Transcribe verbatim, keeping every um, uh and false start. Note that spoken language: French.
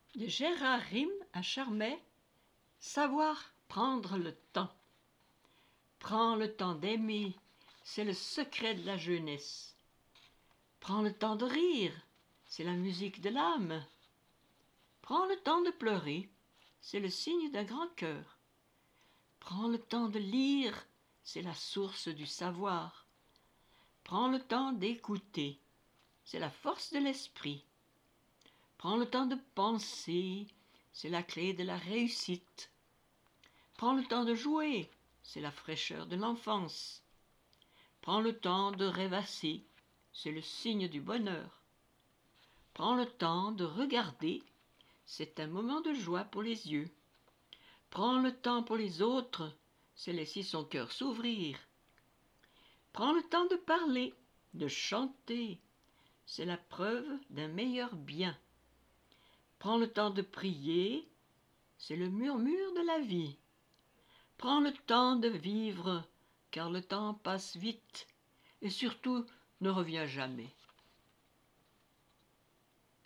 De Gérard Rime à Charmey, savoir prendre le temps. Prends le temps d'aimer, c'est le secret de la jeunesse. Prends le temps de rire, c'est la musique de l'âme. Prends le temps de pleurer, c'est le signe d'un grand cœur. Prends le temps de lire, c'est la source du savoir. Prends le temps d'écouter, c'est la force de l'esprit. Prends le temps de penser, c'est la clé de la réussite. Prends le temps de jouer, c'est la fraîcheur de l'enfance. Prends le temps de rêvasser, c'est le signe du bonheur. Prends le temps de regarder, c'est un moment de joie pour les yeux. Prends le temps pour les autres, c'est laisser son cœur s'ouvrir. Prends le temps de parler, de chanter, c'est la preuve d'un meilleur bien. Prends le temps de prier, c'est le murmure de la vie. Prends le temps de vivre, car le temps passe vite, et surtout ne revient jamais.